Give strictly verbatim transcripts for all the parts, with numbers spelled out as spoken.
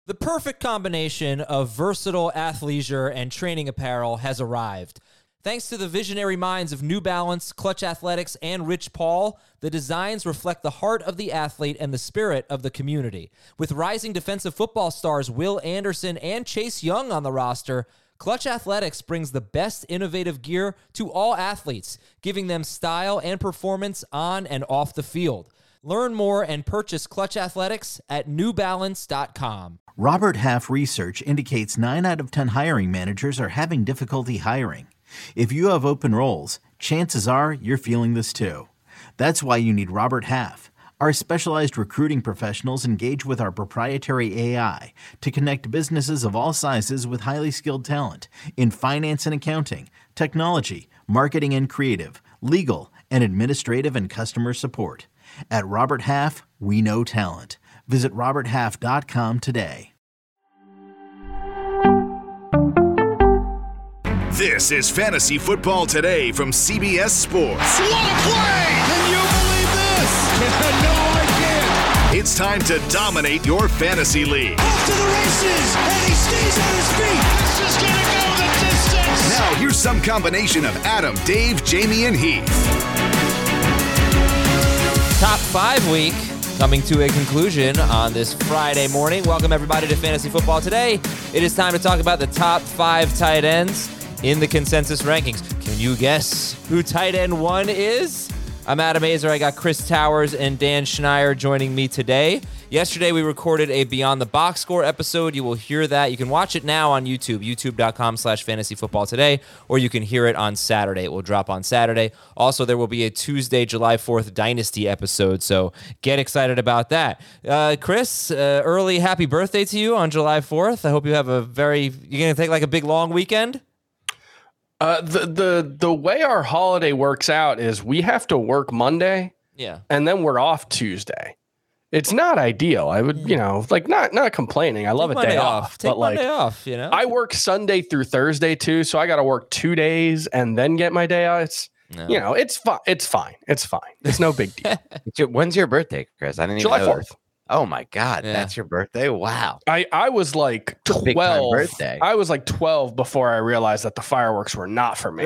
The perfect combination of versatile athleisure and training apparel has arrived. Thanks to the visionary minds of New Balance, Clutch Athletics, and Rich Paul, the designs reflect the heart of the athlete and the spirit of the community. With rising defensive football stars Will Anderson and Chase Young on the roster, Clutch Athletics brings the best innovative gear to all athletes, giving them style and performance on and off the field. Learn more and purchase Clutch Athletics at new balance dot com. Robert Half research indicates nine out of ten hiring managers are having difficulty hiring. If you have open roles, chances are you're feeling this too. That's why you need Robert Half. Our specialized recruiting professionals engage with our proprietary A I to connect businesses of all sizes with highly skilled talent in finance and accounting, technology, marketing and creative, legal, and administrative and customer support. At Robert Half, we know talent. Visit robert half dot com today. This is Fantasy Football Today from C B S Sports. What a play! Can you believe this? No, I can't. It's time to dominate your fantasy league. Off to the races, and he stays on his feet. This is going to go the distance. Now here's some combination of Adam, Dave, Jamie, and Heath. Top five week coming to a conclusion on this Friday morning. Welcome everybody to Fantasy Football Today. It is time to talk about the top five tight ends in the consensus rankings. Can you guess who tight end one is? I'm Adam Azer. I got Chris Towers and Dan Schneier joining me today. Yesterday, we recorded a Beyond the Box Score episode. You will hear that. You can watch it now on YouTube, youtube.com slash fantasy football today, or you can hear it on Saturday. It will drop on Saturday. Also, there will be a Tuesday, July fourth Dynasty episode, so get excited about that. Uh, Chris, uh, early happy birthday to you on July fourth. I hope you have a very, you're going to take like a big long weekend? Uh, the the the way our holiday works out is we have to work Monday, yeah, and then we're off Tuesday. It's not ideal. I would, you know, like not not complaining. I love Take a day Monday off, off. Take but like Monday off, you know. I work Sunday through Thursday too, so I got to work two days and then get my day off. It's No. you know, it's fine. It's fine. It's fine. It's no big deal. It's your- When's your birthday, Chris? I didn't even July know fourth. that. Oh my God, Yeah. that's your birthday! Wow. I, I was like a big time twelve. birthday. I was like twelve before I realized that the fireworks were not for me.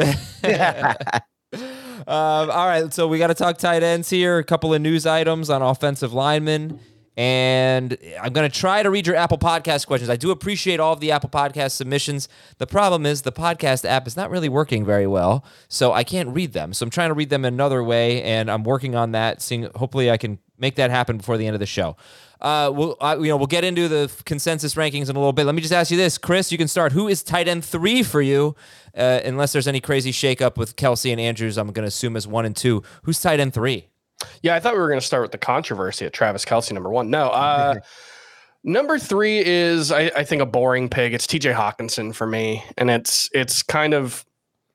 Um, all right, so we got to talk tight ends here. A couple of news items on offensive linemen. And I'm going to try to read your Apple Podcast questions. I do appreciate all of the Apple Podcast submissions. The problem is the podcast app is not really working very well, so I can't read them. So I'm trying to read them another way, and I'm working on that, seeing hopefully I can make that happen before the end of the show. Uh, we'll, uh, you know, we'll get into the consensus rankings in a little bit. Let me just ask you this. Chris, you can start. Who is tight end three for you? Uh, unless there's any crazy shakeup with Kelsey and Andrews, I'm going to assume as one and two. Who's tight end three? Yeah, I thought we were going to start with the controversy at Travis Kelce, number one. No, uh, number three is, I, I think, a boring pig. It's T J Hawkinson for me. And it's it's kind of,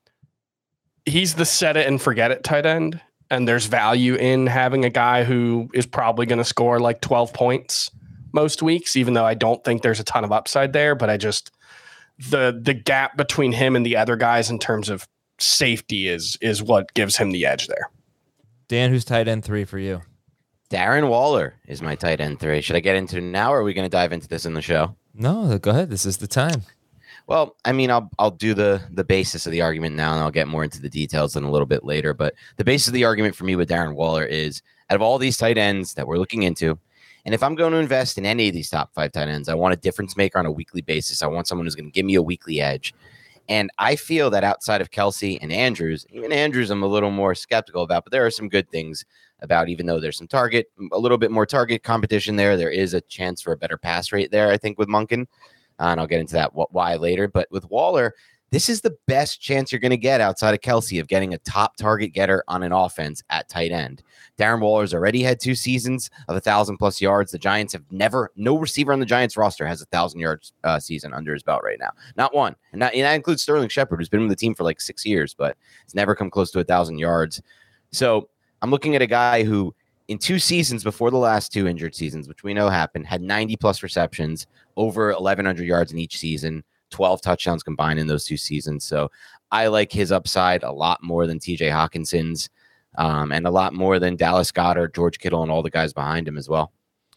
he's the set it and forget it tight end. And there's value in having a guy who is probably going to score like twelve points most weeks, even though I don't think there's a ton of upside there. But I just, the the gap between him and the other guys in terms of safety is is what gives him the edge there. Dan, who's tight end three for you? Darren Waller is my tight end three. Should I get into it now, or are we going to dive into this in the show? No, go ahead. This is the time. Well, I mean, I'll I'll do the the basis of the argument now, and I'll get more into the details in a little bit later. But the basis of the argument for me with Darren Waller is, out of all these tight ends that we're looking into, and if I'm going to invest in any of these top five tight ends, I want a difference maker on a weekly basis. I want someone who's going to give me a weekly edge. And I feel that outside of Kelsey and Andrews, even Andrews I'm a little more skeptical about, but there are some good things about, even though there's some target, a little bit more target competition there, there is a chance for a better pass rate there, I think, with Monken. Uh, and I'll get into that why later. But with Waller, this is the best chance you're going to get outside of Kelsey of getting a top target getter on an offense at tight end. Darren Waller's already had two seasons of a thousand plus yards. The Giants have never, no receiver on the Giants roster has a thousand yards uh, season under his belt right now. Not one. And, not, and that includes Sterling Shepard, who's been with the team for like six years, but it's never come close to a thousand yards. So I'm looking at a guy who in two seasons before the last two injured seasons, which we know happened, had ninety plus receptions, over eleven hundred yards in each season, twelve touchdowns combined in those two seasons. So I like his upside a lot more than T J Hawkinson's, um, and a lot more than Dallas Goedert, George Kittle, and all the guys behind him as well.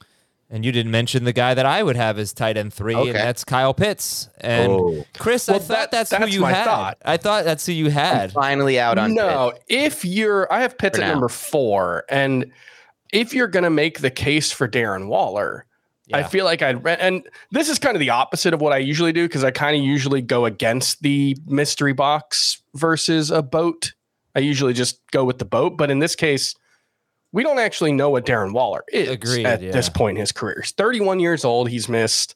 And you didn't mention the guy that I would have as tight end three, Okay. and that's Kyle Pitts. And Oh. Chris, Well, I thought that- that's, that's who you my had. thought. I thought that's who you I'm had. finally out on No, Pitts. if you're, I have Pitts For at now. number four, and if you're going to make the case for Darren Waller, I Yeah. feel like I'd, and this is kind of the opposite of what I usually do because I kind of usually go against the mystery box versus a boat. I usually just go with the boat, but in this case, we don't actually know what Darren Waller is Agreed, at yeah. this point in his career. He's thirty-one years old. He's missed.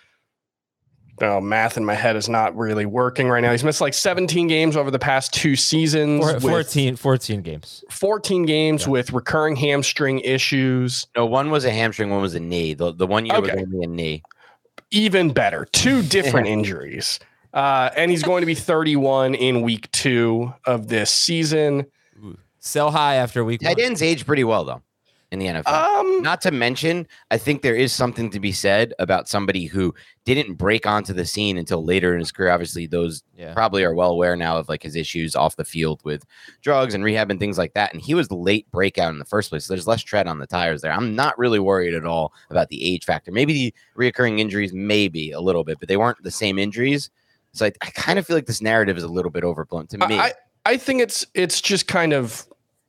Oh, math in my head is not really working right now. He's missed like seventeen games over the past two seasons. Four, with fourteen, fourteen games. fourteen games Yeah. with recurring hamstring issues. No, one was a hamstring, one was a knee. The, the one year Okay. was only a knee. Even better, two different injuries. Uh, and he's going to be thirty-one in week two of this season. Sell high after week one. Tight ends age pretty well, though, in the N F L. Um, Not to mention, I think there is something to be said about somebody who didn't break onto the scene until later in his career. Obviously, those Yeah. probably are well aware now of like his issues off the field with drugs and rehab and things like that. And he was the late breakout in the first place. So there's less tread on the tires there. I'm not really worried at all about the age factor. Maybe the reoccurring injuries, maybe a little bit, but they weren't the same injuries. So I, I kind of feel like this narrative is a little bit overblown to me. I, I think it's it's just kind of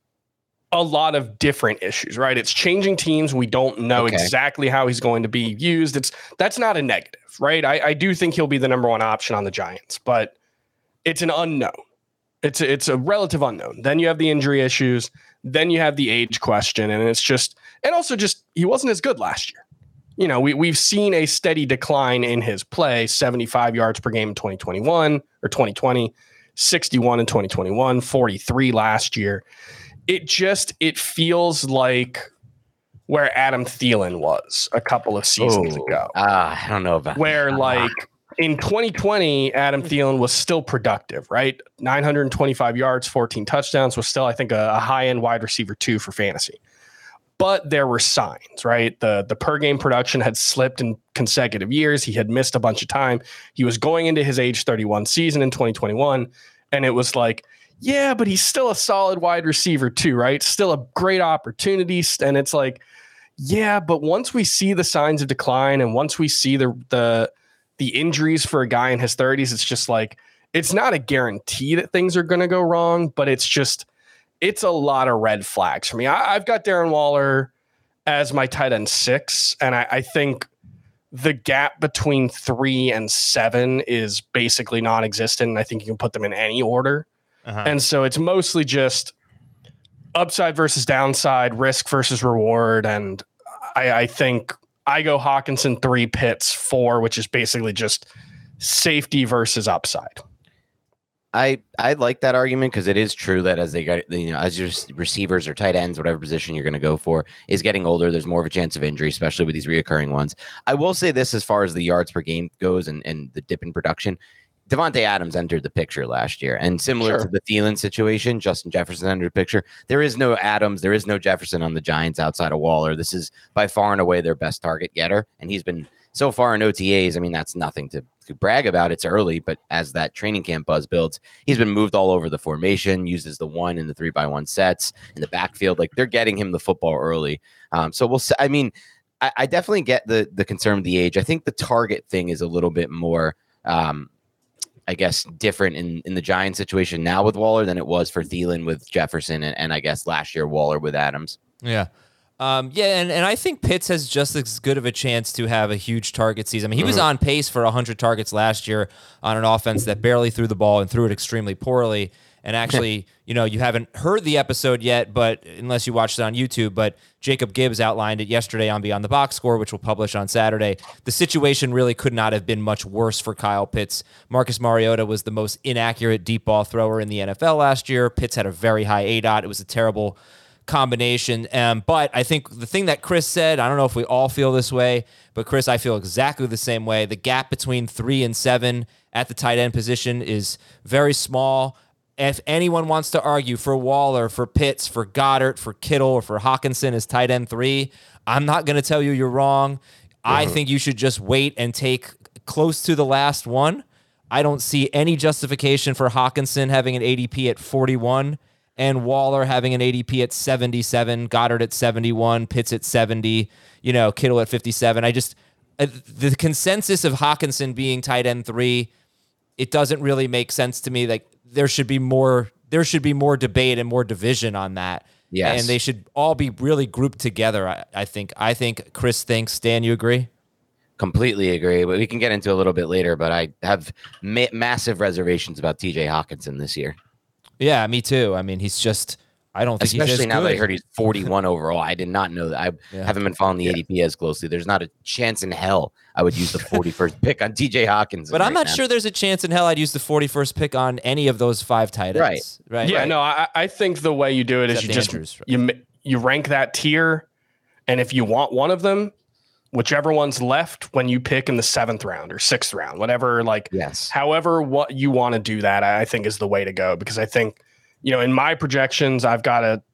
a lot of different issues, right? It's changing teams. We don't know Okay. exactly how he's going to be used. It's that's not a negative, right? I, I do think he'll be the number one option on the Giants, but it's an unknown. It's a, it's a relative unknown. Then you have the injury issues. Then you have the age question, and it's just and also just he wasn't as good last year. You know, we we've seen a steady decline in his play, seventy-five yards per game in twenty twenty-one or twenty twenty, sixty-one in twenty twenty-one, forty-three last year. It just it feels like where Adam Thielen was a couple of seasons Oh, ago, ah, I don't know about where that. like in twenty twenty, Adam Thielen was still productive, right? nine hundred twenty-five yards, fourteen touchdowns was still, I think, a, a high-end wide receiver two for fantasy. But there were signs, right? The the per game production had slipped in consecutive years. He had missed a bunch of time. He was going into his age thirty-one season in twenty twenty-one, and it was like, yeah, but he's still a solid wide receiver too, right? Still a great opportunity. And it's like, yeah, but once we see the signs of decline and once we see the the the injuries for a guy in his thirties, it's just like, it's not a guarantee that things are going to go wrong, but it's just, it's a lot of red flags for me. I, I've got Darren Waller as my tight end six, and I, I think the gap between three and seven is basically non-existent. And I think you can put them in any order. Uh-huh. And so it's mostly just upside versus downside, risk versus reward. And I, I think I go Hawkinson three, Pitts four, which is basically just safety versus upside. I I like that argument because it is true that as they got, you know, as your receivers or tight ends, whatever position you're going to go for is getting older, there's more of a chance of injury, especially with these reoccurring ones. I will say this as far as the yards per game goes and, and the dip in production. Devontae Adams entered the picture last year, and similar Sure. to the Thielen situation, Justin Jefferson entered the picture. There is no Adams, there is no Jefferson on the Giants outside of Waller. This is by far and away their best target getter, and he's been so far in O T As. I mean, that's nothing to, to brag about. It's early, but as that training camp buzz builds, he's been moved all over the formation, used as the one in the three by one sets in the backfield. Like they're getting him the football early. Um, so we'll. s- I mean, I, I definitely get the the concern of the age. I think the target thing is a little bit more. Um, I guess different in, in the Giants situation now with Waller than it was for Thielen with Jefferson and, and I guess last year Waller with Adams. Yeah. Um, yeah, and, and I think Pitts has just as good of a chance to have a huge target season. I mean, he was on pace for one hundred targets last year on an offense that barely threw the ball and threw it extremely poorly. And actually, you know, you haven't heard the episode yet, but unless you watched it on YouTube, but Jacob Gibbs outlined it yesterday on Beyond the Box Score, which we'll publish on Saturday. The situation really could not have been much worse for Kyle Pitts. Marcus Mariota was the most inaccurate deep ball thrower in the N F L last year. Pitts had a very high A DOT. It was a terrible combination. Um, but I think the thing that Chris said, I don't know if we all feel this way, but Chris, I feel exactly the same way. The gap between three and seven at the tight end position is very small. If anyone wants to argue for Waller, for Pitts, for Goddard, for Kittle, or for Hawkinson as tight end three, I'm not going to tell you you're wrong. I think you should just wait and take close to the last one. I don't see any justification for Hawkinson having an A D P at forty-one and Waller having an A D P at seventy-seven, Goddard at seventy-one, Pitts at seventy, you know, Kittle at fifty-seven. I just, uh, the consensus of Hawkinson being tight end three, it doesn't really make sense to me. Like there should be more, there should be more debate and more division on that. Yes. And they should all be really grouped together. I, I think, I think Chris thinks. Dan, you agree? Completely agree, but we can get into it a little bit later. But I have ma- massive reservations about T J Hawkinson this year. Yeah, me too. I mean, he's just, I don't think Especially he's as now good. that I heard he's forty-one overall. I did not know that. I Yeah. haven't been following the A D P as closely. There's not a chance in hell I would use the forty-first pick on T J Hawkinson. But I'm right not now. sure there's a chance in hell I'd use the forty-first pick on any of those five tight ends. Right. Right. Yeah, right. no, I, I think the way you do it is Except you just Andrews, right. you ma- you rank that tier, and if you want one of them, whichever one's left when you pick in the seventh round or sixth round, whatever, like Yes. however what you want to do that, I think is the way to go. Because I think, you know, in my projections, I've got a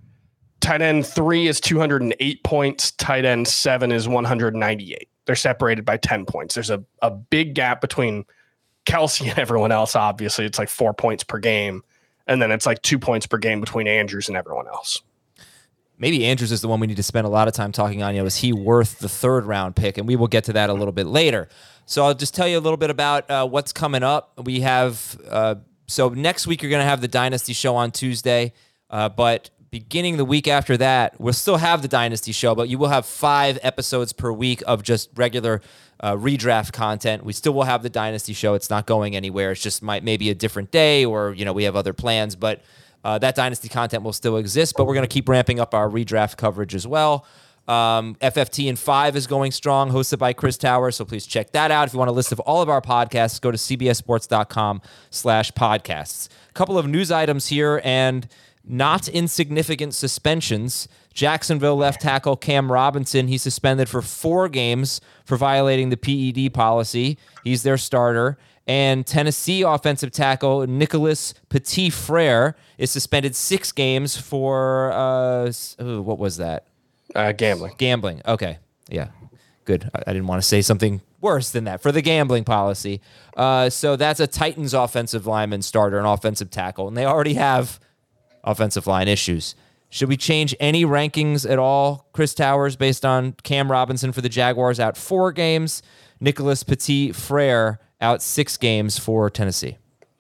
tight end three is two hundred eight points, tight end seven is one hundred ninety-eight. They're separated by ten points. There's a, a big gap between Kelsey and everyone else. Obviously, it's like four points per game. And then it's like two points per game between Andrews and everyone else. Maybe Andrews is the one we need to spend a lot of time talking on. You know, is he worth the third round pick? And we will get to that a little bit later. So I'll just tell you a little bit about uh, what's coming up. We have, uh, so next week you're going to have the Dynasty Show on Tuesday, uh, but beginning the week after that, we'll still have the Dynasty Show, but you will have five episodes per week of just regular uh, redraft content. We still will have the Dynasty Show. It's not going anywhere. It's just might maybe a different day, or you know we have other plans, but uh, that Dynasty content will still exist. But we're going to keep ramping up our redraft coverage as well. Um, F F T in five is going strong, hosted by Chris Towers, so please check that out. If you want a list of all of our podcasts, go to cbssports.com slash podcasts. A couple of news items here, and not insignificant suspensions. Jacksonville left tackle Cam Robinson, he's suspended for four games for violating the P E D policy. He's their starter. And Tennessee offensive tackle Nicholas Petit-Frere is suspended six games for, uh, ooh, what was that? Uh, gambling. Gambling. Okay. Yeah. Good. I, I didn't want to say something worse than that for the gambling policy. Uh, so that's a Titans offensive lineman starter, an offensive tackle, and they already have offensive line issues. Should we change any rankings at all, Chris Towers, based on Cam Robinson for the Jaguars out four games, Nicholas Petit-Frere out six games for Tennessee?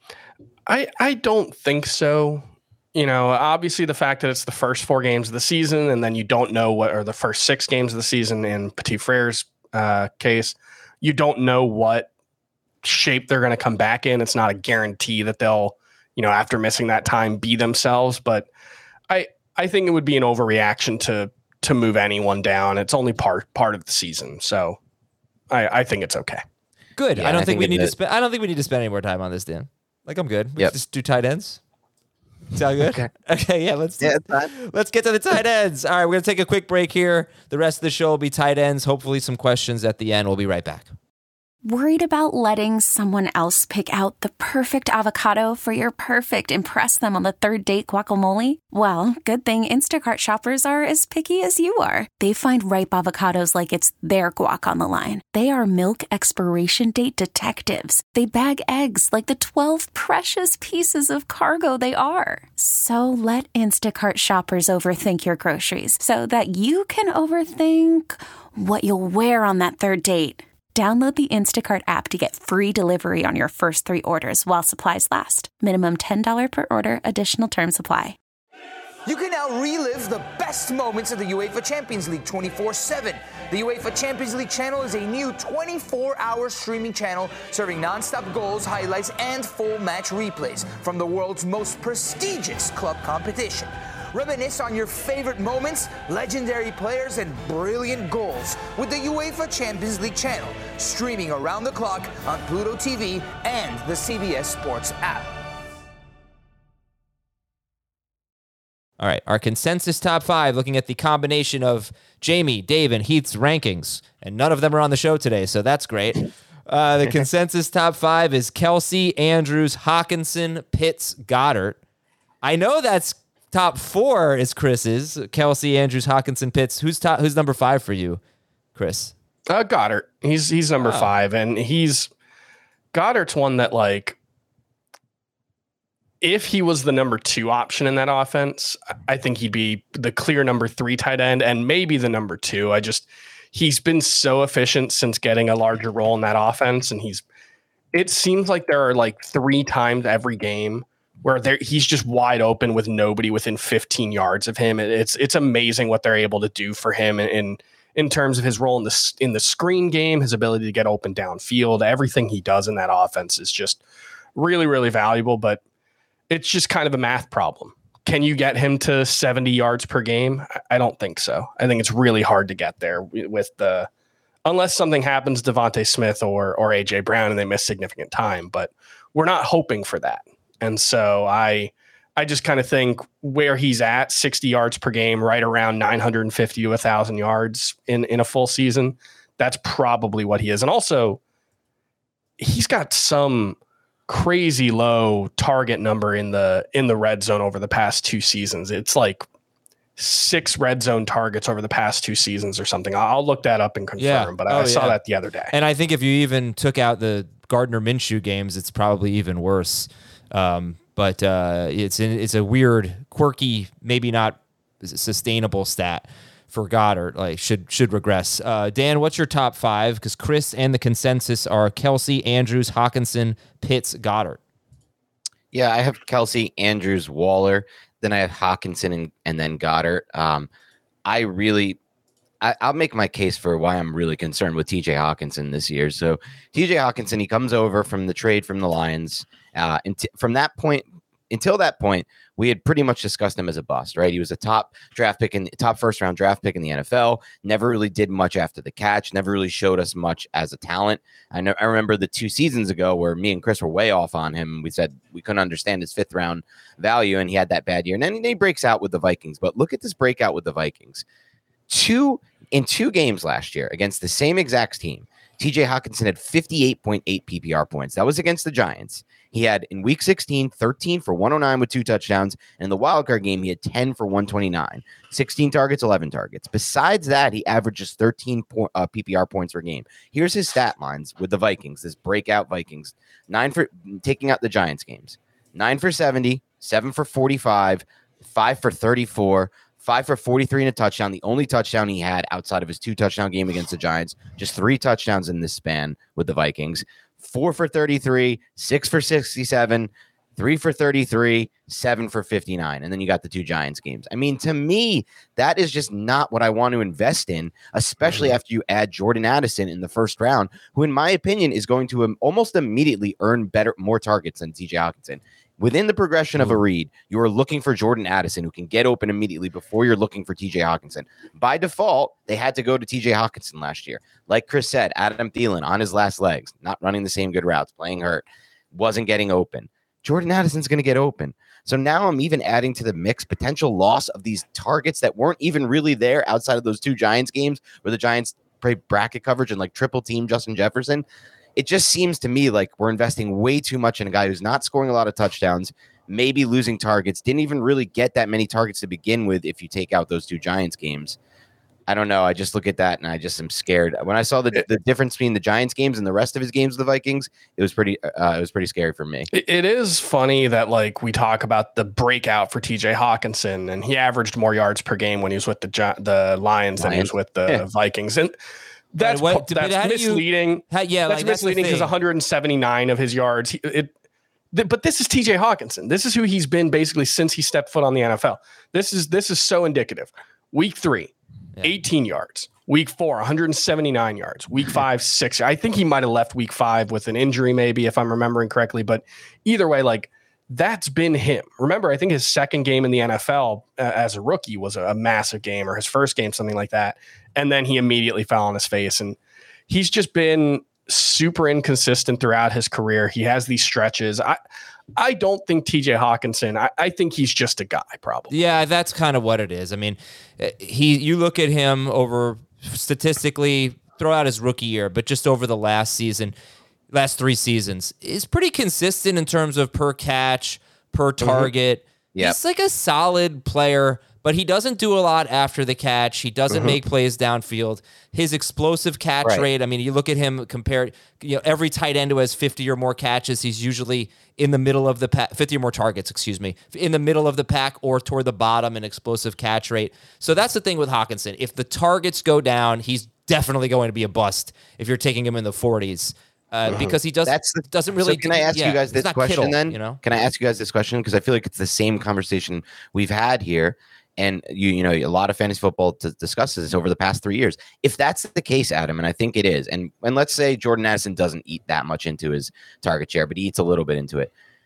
I, I don't think so. You know, obviously the fact that it's the first four games of the season and then you don't know what are the first six games of the season in Petit-Frere's uh, case, you don't know what shape they're going to come back in. It's not a guarantee that they'll, you know, after missing that time, be themselves. But I I think it would be an overreaction to to move anyone down. It's only part part of the season, so I, I think it's okay. Good. Yeah, I don't I think, think we in need the- to spend. I don't think we need to spend any more time on this, Dan. Like I'm good. We Yep. can just do tight ends. Sound good? Okay. Okay. Yeah. Let's Yeah, it's fine. let's get to the tight ends. All right. We're gonna take a quick break here. The rest of the show will be tight ends. Hopefully, some questions at the end. We'll be right back. Worried about letting someone else pick out the perfect avocado for your perfect impress them on the third date guacamole? Well, good thing Instacart shoppers are as picky as you are. They find ripe avocados like it's their guac on the line. They are milk expiration date detectives. They bag eggs like the twelve precious pieces of cargo they are. So let Instacart shoppers overthink your groceries so that you can overthink what you'll wear on that third date. Download the Instacart app to get free delivery on your first three orders while supplies last. Minimum ten dollars per order. Additional terms apply. You can now relive the best moments of the UEFA Champions League twenty-four seven. The UEFA Champions League channel is a new twenty-four hour streaming channel serving non-stop goals, highlights, and full match replays from the world's most prestigious club competition. Reminisce on your favorite moments, legendary players, and brilliant goals with the UEFA Champions League channel, streaming around the clock on Pluto T V and the C B S Sports app. All right, our consensus top five, looking at the combination of Jamie, Dave, and Heath's rankings, and none of them are on the show today, so that's great. Uh, the consensus top five is Kelsey, Andrews, Hawkinson, Pitts, Goddard. I know that's top four is Chris's. Kelsey, Andrews, Hawkinson, Pitts. Who's top? Who's number five for you, Chris? Uh, Goddard. He's he's number Oh. five, and he's Goddard's one that like if he was the number two option in that offense, I think he'd be the clear number three tight end and maybe the number two. I just, he's been so efficient since getting a larger role in that offense. And he's, it seems like there are like three times every game where there he's just wide open with nobody within fifteen yards of him. It's, it's amazing what they're able to do for him in, in, in terms of his role in the, in the screen game, his ability to get open downfield. Everything he does in that offense is just really, really valuable, but it's just kind of a math problem. Can you get him to seventy yards per game? I don't think so. I think it's really hard to get there with the, unless something happens to Devontae Smith or or A J Brown and they miss significant time, but we're not hoping for that. And so I I just kind of think where he's at, sixty yards per game, right around nine hundred fifty to one thousand yards in, in a full season, that's probably what he is. And also, he's got some crazy low target number in the in the red zone over the past two seasons. It's like six red zone targets over the past two seasons or something. I'll look that up and confirm, yeah. but I, oh, I saw yeah. that the other day. And I think if you even took out the Gardner Minshew games, it's probably even worse. Um, but uh, it's in, it's a weird, quirky, maybe not sustainable stat for Goddard. Like should should regress. Uh, Dan, what's your top five? Because Chris and the consensus are Kelsey, Andrews, Hockenson, Pitts, Goddard. Yeah, I have Kelsey, Andrews, Waller. Then I have Hockenson and, and then Goddard. Um, I really, I, I'll make my case for why I'm really concerned with T J Hockenson this year. So T J Hockenson, he comes over from the trade from the Lions. Uh, and t- from that point, until that point, we had pretty much discussed him as a bust, right? He was a top draft pick in top first round draft pick in the N F L. Never really did much after the catch. Never really showed us much as a talent. I know. I remember the two seasons ago where me and Chris were way off on him. We said we couldn't understand his fifth round value, and he had that bad year. And then he breaks out with the Vikings. But look at this breakout with the Vikings. Two in two games last year against the same exact team. T J Hockenson had fifty-eight point eight P P R points. That was against the Giants. He had in week sixteen, thirteen for one oh nine with two touchdowns. And in the wildcard game, he had ten for one twenty-nine, sixteen targets, eleven targets. Besides that, he averages thirteen po- uh, P P R points per game. Here's his stat lines with the Vikings, this breakout Vikings. Nine for taking out the Giants games, nine for seventy, seven for forty-five, five for thirty-four, five for forty-three and a touchdown. The only touchdown he had outside of his two touchdown game against the Giants, just three touchdowns in this span with the Vikings. Four for thirty-three, six for sixty-seven, three for thirty-three, seven for fifty-nine. And then you got the two Giants games. I mean, to me, that is just not what I want to invest in, especially mm-hmm. after you add Jordan Addison in the first round, who, in my opinion, is going to um, almost immediately earn better, more targets than T J Hockenson. Within the progression of a read, you are looking for Jordan Addison, who can get open immediately before you're looking for T J Hockenson. By default, they had to go to T J Hockenson last year. Like Chris said, Adam Thielen on his last legs, not running the same good routes, playing hurt, wasn't getting open. Jordan Addison's going to get open. So now I'm even adding to the mix potential loss of these targets that weren't even really there outside of those two Giants games where the Giants play bracket coverage and like triple team Justin Jefferson. It just seems to me like we're investing way too much in a guy who's not scoring a lot of touchdowns, maybe losing targets, didn't even really get that many targets to begin with if you take out those two Giants games. I don't know. I just look at that and I just am scared. When I saw the, the difference between the Giants games and the rest of his games with the Vikings, it was pretty uh, it was pretty scary for me. It is funny that like we talk about the breakout for T J Hockenson, and he averaged more yards per game when he was with the the Lions, Lions. than he was with the yeah. Vikings. And That's what, that's misleading. You, how, yeah, that's like, misleading because one hundred seventy-nine of his yards. He, it, th- but this is T J Hockenson. This is who he's been basically since he stepped foot on the N F L. This is this is so indicative. Week three, yeah. eighteen yards. Week four, one hundred seventy-nine yards. Week five, six. I think he might have left week five with an injury, maybe if I'm remembering correctly. But either way, like that's been him. Remember, I think his second game in the N F L uh, as a rookie was a, a massive game, or his first game, something like that. And then he immediately fell on his face. And he's just been super inconsistent throughout his career. He has these stretches. I I don't think T J Hockenson, I, I think he's just a guy, probably. Yeah, that's kind of what it is. I mean, he you look at him over statistically, throw out his rookie year, but just over the last season, last three seasons, is pretty consistent in terms of per catch, per target. Mm-hmm. Yep. He's like a solid player, but he doesn't do a lot after the catch. He doesn't Mm-hmm. make plays downfield. His explosive catch Right. rate, I mean, you look at him compared, you know, every tight end who has fifty or more catches, he's usually in the middle of the pack, fifty or more targets, excuse me, in the middle of the pack or toward the bottom in explosive catch rate. So that's the thing with Hockenson. If the targets go down, he's definitely going to be a bust if you're taking him in the forties. Uh, because he does, That's the, doesn't really. So can I ask yeah, you guys he's this not question Kittle, then? You know? Can I ask you guys this question? Because I feel like it's the same conversation we've had here. And you, you know, a lot of fantasy football to discuss this over the past three years. If that's the case, Adam, and I think it is, and and let's say Jordan Addison doesn't eat that much into his target share, but he eats a little bit into it.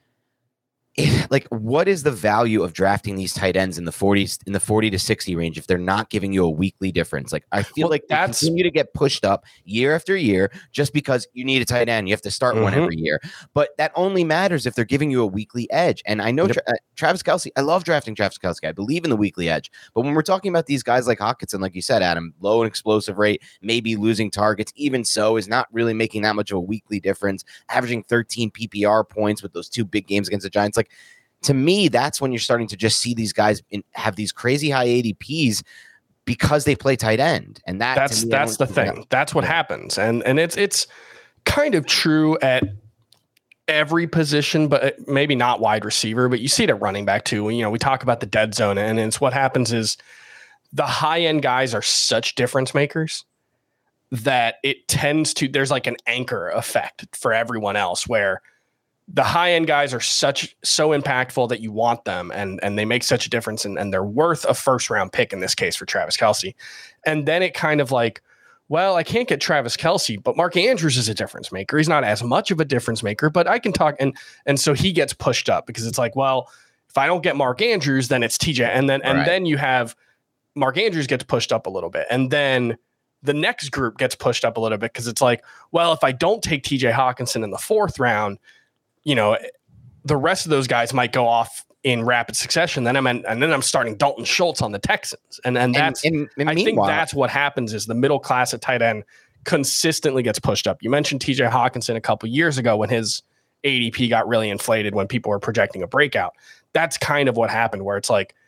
If, like, what is the value of drafting these tight ends in the forties, in the forty to sixty range, if they're not giving you a weekly difference? Like, I feel Well, like they that's- continue to get pushed up year after year just because you need a tight end. You have to start one Mhm. every year, but that only matters if they're giving you a weekly edge. And I know Yep. Tra- uh, Travis Kelce, I love drafting Travis Kelce. I believe in the weekly edge, but when we're talking about these guys like Hockenson, like you said, Adam, low and explosive rate, maybe losing targets, even so, is not really making that much of a weekly difference. Averaging thirteen P P R points with those two big games against the Giants, like. To me, that's when you're starting to just see these guys in, have these crazy high A D Ps because they play tight end, and that That's to me, I that's don't the think thing. that- That's what happens, and and it's it's kind of true at every position, but maybe not wide receiver. But you see it at running back too. You know, we talk about the dead zone, and it's what happens is the high end guys are such difference makers that it tends to. There's like an anchor effect for everyone else where. The high end guys are such so impactful that you want them and, and they make such a difference and, and they're worth a first round pick in this case for Travis Kelce. And then it kind of like, well, I can't get Travis Kelce, but Mark Andrews is a difference maker. He's not as much of a difference maker, but I can talk. And, and so he gets pushed up because it's like, well, if I don't get Mark Andrews, then it's T J. And then, and Right. then you have Mark Andrews gets pushed up a little bit. And then the next group gets pushed up a little bit because it's like, well, if I don't take T J Hockenson in the fourth round, you know, the rest of those guys might go off in rapid succession. Then I'm in, and then I'm starting Dalton Schultz on the Texans, and and that's and, and I think meanwhile- that's what happens is the middle class at tight end consistently gets pushed up. You mentioned T J Hockenson a couple years ago when his A D P got really inflated when people were projecting a breakout. That's kind of what happened, where it's like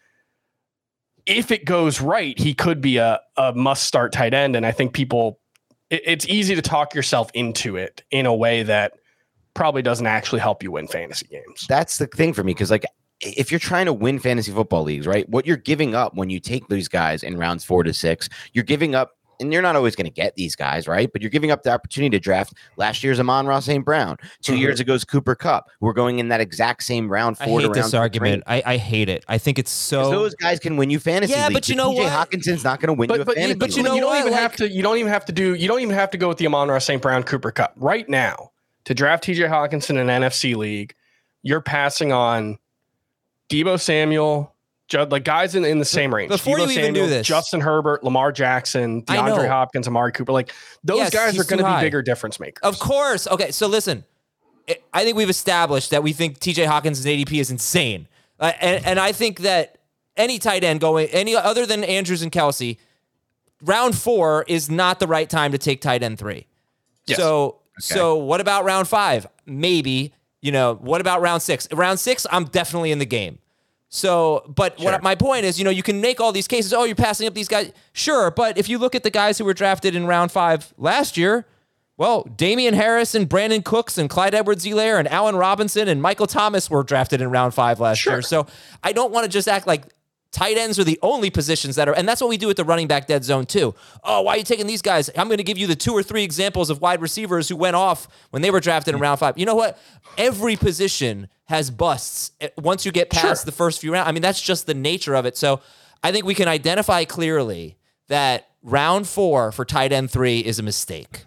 if it goes right, he could be a a must start tight end, and I think people it, it's easy to talk yourself into it in a way that probably doesn't actually help you win fantasy games. That's the thing for me, because like if you're trying to win fantasy football leagues, right, what you're giving up when you take these guys in rounds four to six, you're giving up, and you're not always going to get these guys, right, but you're giving up the opportunity to draft last year's Amon-Ra Saint Brown, two Mhm. years ago's Cooper Kupp. We're going in that exact same round I four to hate round this six argument. range. I, I hate it. I think it's 'Cause so. those guys can win you fantasy Yeah, leagues, but you know T J what? Hawkinson's not going to win you a But but, fantasy you, but you league. know you don't what? even Like- have to you don't even have to do you don't even have to go with the Amon-Ra Saint Brown Cooper Kupp right now to draft T J Hockenson in an N F C league. You're passing on Deebo Samuel, Judd, like guys in, in the same range. Before Deebo you even Samuel, do this- Justin Herbert, Lamar Jackson, I DeAndre know. Hopkins, Amari Cooper, like those Yes, guys he's are going to too be high. bigger difference makers. Of course. Okay, so listen. I- I think we've established that we think T J Hawkinson's A D P is insane. Uh, and, and I think that any tight end going, any other than Andrews and Kelce, round four is not the right time to take tight end three. Yes. So, so what about round five? Maybe. You know, what about round six? Round six, I'm definitely in the game. So, but what my point is, you know, you can make all these cases. Oh, you're passing up these guys. Sure. But if you look at the guys who were drafted in round five last year, well, Damian Harris and Brandon Cooks and Clyde Edwards-Helaire and Allen Robinson and Michael Thomas were drafted in round five last Sure. year. So I don't want to just act like tight ends are the only positions that are, and that's what we do with the running back dead zone too. Oh, why are you taking these guys? I'm going to give you the two or three examples of wide receivers who went off when they were drafted in round five. You know what? Every position has busts once you get past Sure. the first few rounds. I mean, that's just the nature of it. So I think we can identify clearly that round four for tight end three is a mistake.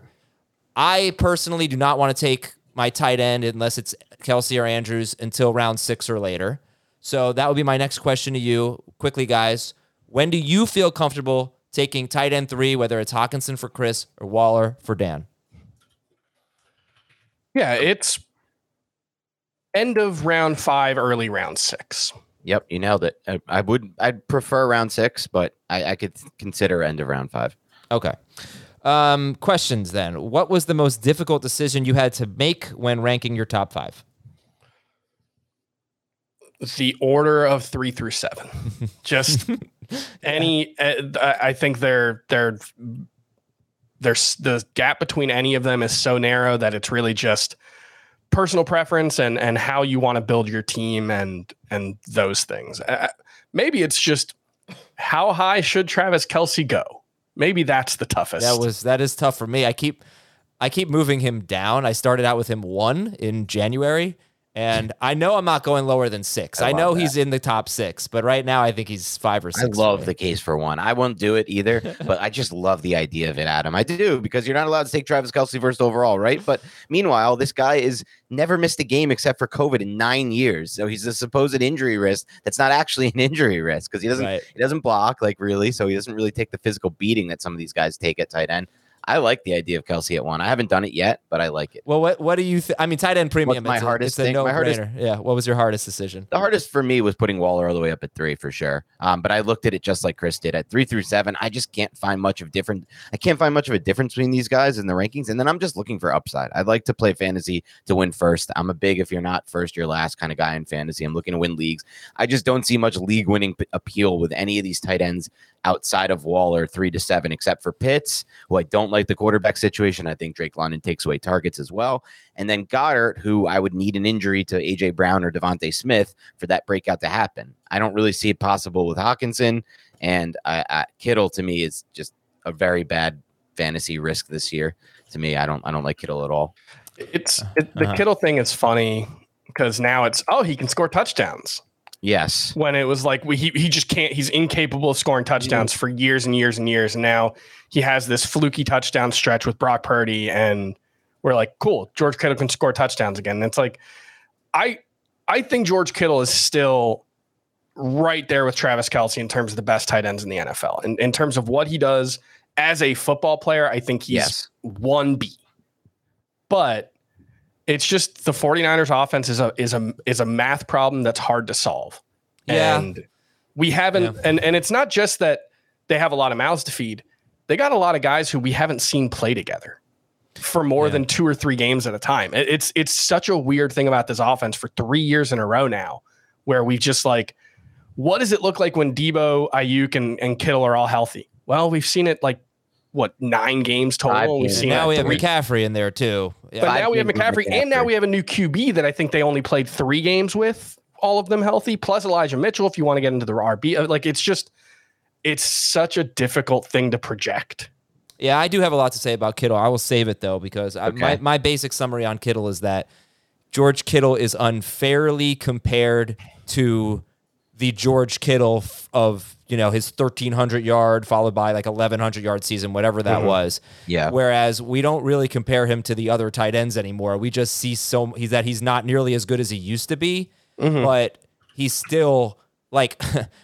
I personally do not want to take my tight end unless it's Kelce or Andrews until round six or later. So that would be my next question to you. Quickly, guys, when do you feel comfortable taking tight end three, whether it's Hockenson for Chris or Waller for Dan? Yeah, it's end of round five, early round six. Yep, you nailed it. I, I would, I'd prefer round six, but I, I could consider end of round five. Okay. Um, questions then. What was the most difficult decision you had to make when ranking your top five? the order of three through seven. Just any. Uh, I think they're they're there's the gap between any of them is so narrow that it's really just personal preference and and how you want to build your team and and those things. Uh, maybe it's just how high should Travis Kelce go? Maybe that's the toughest. That was that is tough for me. I keep I keep moving him down. I started out with him one in January. And I know I'm not going lower than six. I, I know that. He's in the top six, but right now I think he's five or six. I love the case for one. I won't do it either, but I just love the idea of it, Adam. I do, because you're not allowed to take Travis Kelce first overall, right? But meanwhile, this guy is never missed a game except for COVID in nine years. So he's a supposed injury risk that's not actually an injury risk because he doesn't right. he doesn't block, like, really. So he doesn't really take the physical beating that some of these guys take at tight end. I like the idea of Kelce at one. I haven't done it yet, but I like it. Well, what what do you think? I mean, tight end premium. What's my it's hardest a, it's thing? a no my hardest, yeah. What was your hardest decision? The hardest for me was putting Waller all the way up at three for sure. Um, but I looked at it just like Chris did at three through seven. I just can't find much of different. I can't find much of a difference between these guys in the rankings. And then I'm just looking for upside. I'd like to play fantasy to win first. I'm a big, if you're not first, you're last kind of guy in fantasy. I'm looking to win leagues. I just don't see much league winning p- appeal with any of these tight ends outside of Waller three to seven, except for Pitts, who I don't like the quarterback situation. I think Drake London takes away targets as well. And then Goddard, who I would need an injury to A J Brown or Devontae Smith for that breakout to happen. I don't really see it possible with Hawkinson, and I, I, Kittle to me is just a very bad fantasy risk this year. To me, I don't I don't like Kittle at all. It's it, the uh-huh. Kittle thing is funny because now it's, oh, he can score touchdowns. Yes. When it was like we, he he just can't. He's incapable of scoring touchdowns for years and years and years. And now he has this fluky touchdown stretch with Brock Purdy, and we're like, cool, George Kittle can score touchdowns again. And it's like, I I think George Kittle is still right there with Travis Kelce in terms of the best tight ends in the N F L. And in terms of what he does as a football player, I think he's yes. one B. But it's just the 49ers offense is a is a is a math problem that's hard to solve. Yeah. And we haven't yeah. and, and it's not just that they have a lot of mouths to feed. They got a lot of guys who we haven't seen play together for more yeah. than two or three games at a time. It, it's it's such a weird thing about this offense for three years in a row now, where we've just like, what does it look like when Debo, Ayuk, and, and Kittle are all healthy? Well, we've seen it like what, nine games total. We've seen now we have three. McCaffrey in there too. Yeah. But now we have McCaffrey, McCaffrey, and now we have a new Q B that I think they only played three games with, all of them healthy, plus Elijah Mitchell. If you want to get into the R B, like it's just, it's such a difficult thing to project. Yeah, I do have a lot to say about Kittle. I will save it though because okay. I, my my basic summary on Kittle is that George Kittle is unfairly compared to the George Kittle of, you know, his thirteen hundred yard followed by like eleven hundred yard season, whatever that mm-hmm. was. Yeah. Whereas we don't really compare him to the other tight ends anymore. We just see so he's that he's not nearly as good as he used to be, mm-hmm. but he's still like,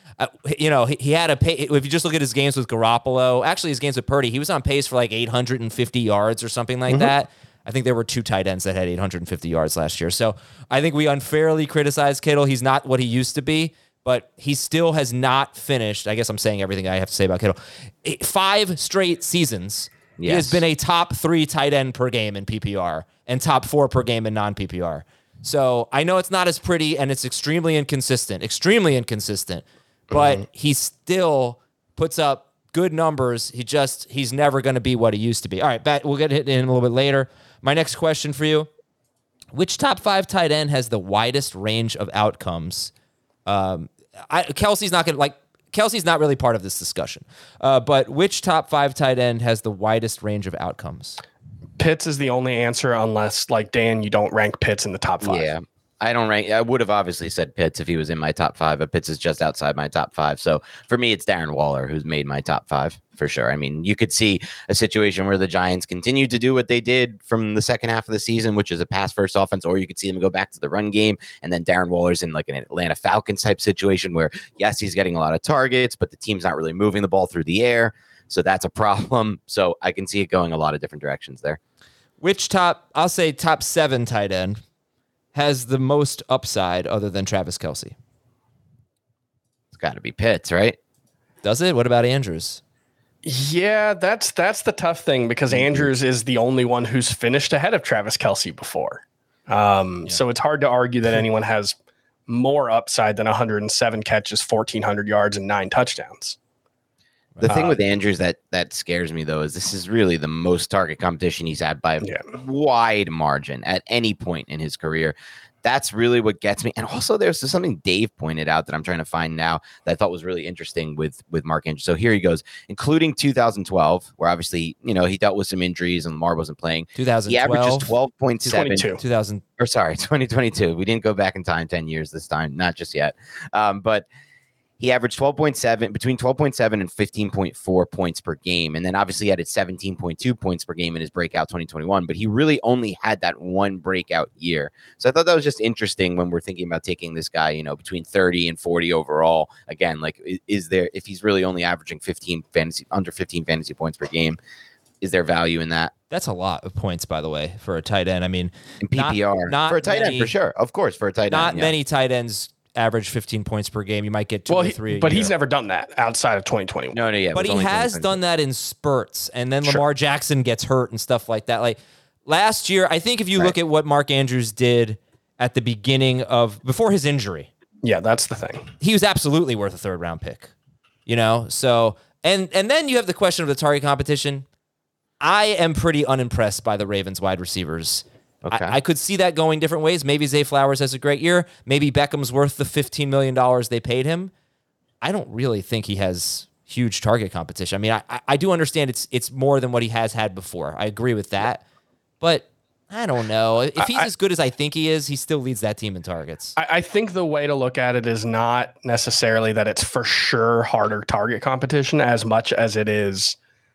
you know, he, he had a pay. If you just look at his games with Garoppolo, actually his games with Purdy, he was on pace for like eight hundred fifty yards or something like mm-hmm. that. I think there were two tight ends that had eight hundred fifty yards last year. So I think we unfairly criticize Kittle. He's not what he used to be. But he still has not finished. I guess I'm saying everything I have to say about Kittle. Five straight seasons, yes. he has been a top three tight end per game in P P R and top four per game in non-P P R. So I know it's not as pretty and it's extremely inconsistent, extremely inconsistent, but mm-hmm. he still puts up good numbers. He just, he's never going to be what he used to be. All right, Bat, we'll get it in a little bit later. My next question for you, which top five tight end has the widest range of outcomes? Um, I, Kelce's not going to like Kelce's not really part of this discussion, uh, but which top five tight end has the widest range of outcomes? Pitts is the only answer unless, like Dan, you don't rank Pitts in the top five. Yeah, I don't rank. I would have obviously said Pitts if he was in my top five, but Pitts is just outside my top five. So for me, it's Darren Waller who's made my top five for sure. I mean, you could see a situation where the Giants continued to do what they did from the second half of the season, which is a pass first offense, or you could see them go back to the run game. And then Darren Waller's in like an Atlanta Falcons type situation where, yes, he's getting a lot of targets, but the team's not really moving the ball through the air. So that's a problem. So I can see it going a lot of different directions there. Which top, I'll say top seven tight end has the most upside other than Travis Kelce? It's got to be Pitts, right? Does it? What about Andrews? Yeah, that's that's the tough thing because Andrews is the only one who's finished ahead of Travis Kelce before. Um, yeah. So it's hard to argue that anyone has more upside than one hundred seven catches, fourteen hundred yards, and nine touchdowns. The thing Uh, with Andrews that that scares me though is this is really the most target competition he's had by a Yeah. wide margin at any point in his career. That's really what gets me. And also there's something Dave pointed out that I'm trying to find now that I thought was really interesting with with Mark Andrews. So here he goes, including two thousand twelve, where obviously, you know, he dealt with some injuries and Lamar wasn't playing. two thousand He twelve, averages twelve point seven. twenty-two. two thousand. Or sorry, twenty twenty-two. We didn't go back in time ten years this time, not just yet. Um, but he averaged twelve point seven, between twelve point seven and fifteen point four points per game. And then obviously he had seventeen point two points per game in his breakout twenty twenty-one, but he really only had that one breakout year. So I thought that was just interesting when we're thinking about taking this guy, you know, between thirty and forty overall. Again, like, is, is there, if he's really only averaging fifteen fantasy, under fifteen fantasy points per game, is there value in that? That's a lot of points, by the way, for a tight end. I mean, In P P R, not, not for a tight many, end, for sure. Of course, for a tight Not end. yeah. many tight ends average fifteen points per game. You might get two Well, or he- three. a but he's year. never done that outside of twenty twenty-one. No, no, yeah. it But was he only has twenty done that in spurts, and then Sure. Lamar Jackson gets hurt and stuff like that. Like last year, I think if you Right. look at what Mark Andrews did at the beginning of before his injury, Yeah, that's the thing. he was absolutely worth a third round pick. You know, so and and then you have the question of the target competition. I am pretty unimpressed by the Ravens wide receivers. Okay. I, I could see that going different ways. Maybe Zay Flowers has a great year. Maybe Beckham's worth the fifteen million dollars they paid him. I don't really think he has huge target competition. I mean, I, I do understand it's it's more than what he has had before. I agree with that. But I don't know. If he's I- as good as I think he is, he still leads that team in targets. I, I think the way to look at it is not necessarily that it's for sure harder target competition as much as it is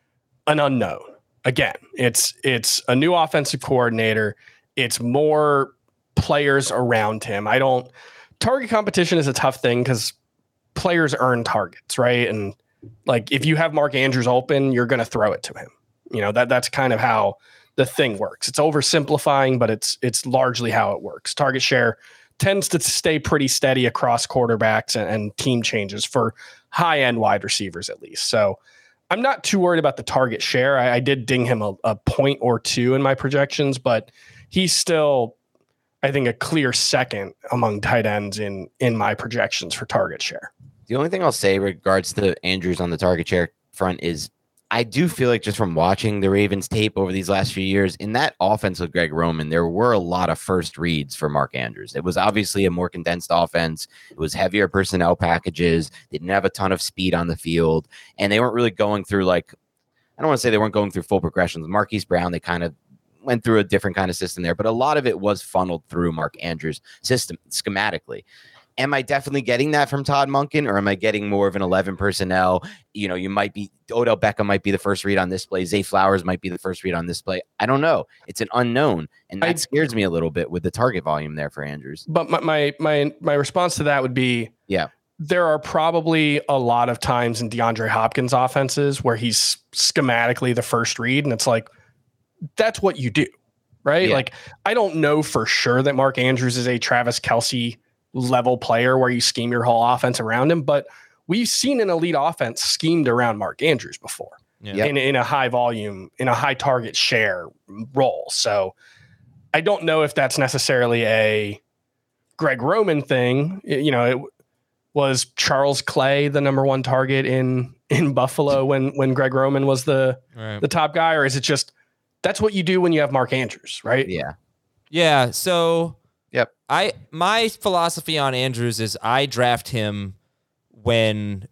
an unknown. Again, it's it's a new offensive coordinator. It's more players around him. I don't target competition is a tough thing because players earn targets, right? And like if you have Mark Andrews open, you're going to throw it to him. You know, that that's kind of how the thing works. It's oversimplifying, but it's it's largely how it works. Target share tends to stay pretty steady across quarterbacks and, and team changes for high-end wide receivers at least. So I'm not too worried about the target share. I, I did ding him a, a point or two in my projections, but he's still, I think, a clear second among tight ends in in my projections for target share. The only thing I'll say regards to Andrews on the target share front is I do feel like just from watching the Ravens tape over these last few years, in that offense with Greg Roman, there were a lot of first reads for Mark Andrews. It was obviously a more condensed offense. It was heavier personnel packages. They didn't have a ton of speed on the field, and they weren't really going through like, I don't want to say they weren't going through full progressions. Marquise Brown, they kind of went through a different kind of system there, but a lot of it was funneled through Mark Andrews' system schematically. Am I definitely getting that from Todd Monken, or am I getting more of an eleven personnel? You know, you might be Odell Beckham might be the first read on this play. Zay Flowers might be the first read on this play. I don't know. It's an unknown, and that I- scares me a little bit with the target volume there for Andrews. But my my my, my response to that would be, Yeah, there are probably a lot of times in DeAndre Hopkins offenses where he's schematically the first read, and it's like, that's what you do, right? Yeah. Like, I don't know for sure that Mark Andrews is a Travis Kelce level player where you scheme your whole offense around him, but we've seen an elite offense schemed around Mark Andrews before Yeah. in, in a high volume, in a high target share role. So I don't know if that's necessarily a Greg Roman thing. It- you know, it was Charles Clay the number one target in in Buffalo when when Greg Roman was the Right. the top guy, or is it just that's what you do when you have Mark Andrews, right? yeah. Yeah, so Yep. I my philosophy on Andrews is I draft him when